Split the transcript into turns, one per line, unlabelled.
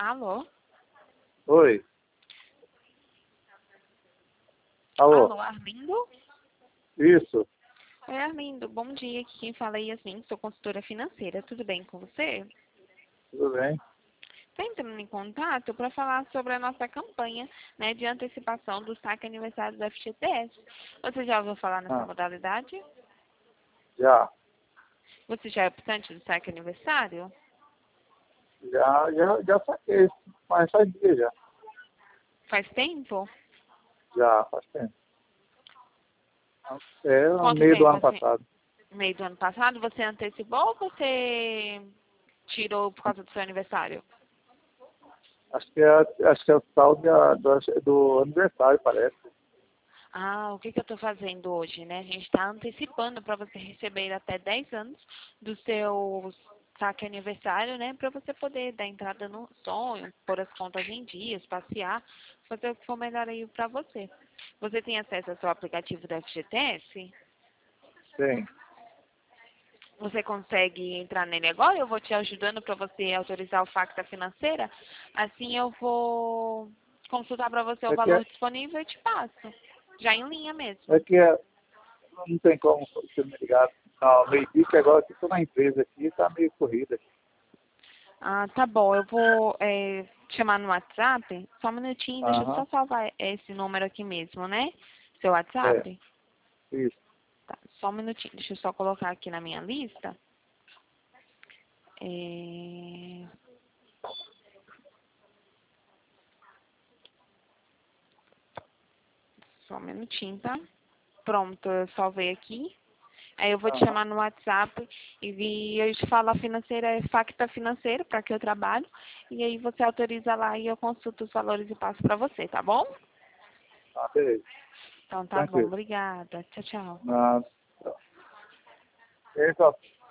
Alô?
Oi. Alô?
Alô, Arlindo?
Isso.
Oi, Arlindo. Bom dia. Aqui quem fala é Yasmin, sou consultora financeira. Tudo bem com você?
Tudo bem?
Estou entrando em contato para falar sobre a nossa campanha, né, de antecipação do saque aniversário do FGTS. Você já ouviu falar nessa
Ah,
modalidade?
já.
Você já é optante do saque aniversário?
Já saquei. Mas faz dia já.
Faz tempo?
Já, faz tempo. É, no
Quanto
meio do
tempo,
ano
assim?
passado.
Meio do ano passado, você antecipou ou você tirou por causa do seu aniversário?
Acho que é o tal do aniversário, parece.
Ah, o que que eu estou fazendo hoje, né? A gente está antecipando para você receber até 10 anos do seu saque aniversário, né? Para você poder dar entrada no sonho, pôr as contas em dias, passear, fazer o que for melhor aí para você. Você tem acesso ao seu aplicativo da FGTS?
Sim.
Você consegue entrar nele agora? Eu vou te ajudando para você autorizar o Facta Financeira. Assim eu vou consultar para você o
É que,
valor disponível e te passo. Já em linha
é
mesmo.
que não tem como você me ligar. Não, meio-dia que agora eu estou na empresa aqui, está meio corrida.
Ah, tá bom. Eu vou chamar no WhatsApp. Só um minutinho, deixa eu só
Aham.
salvar esse número aqui mesmo, né? Seu
É,
WhatsApp?
isso.
Tá, só um minutinho. Deixa eu só colocar aqui na minha lista. É, Só um minutinho, tá? Pronto, eu salvei aqui. Aí eu vou te
Aham.
chamar no WhatsApp eu te falo a financeira é Facta Financeira, para que eu trabalho. E aí você autoriza lá e eu consulto os valores e passo para você, tá bom?
Ah, beleza.
Então tá bom,
Tranquilo.
obrigada. Tchau, tchau.
Ah, é só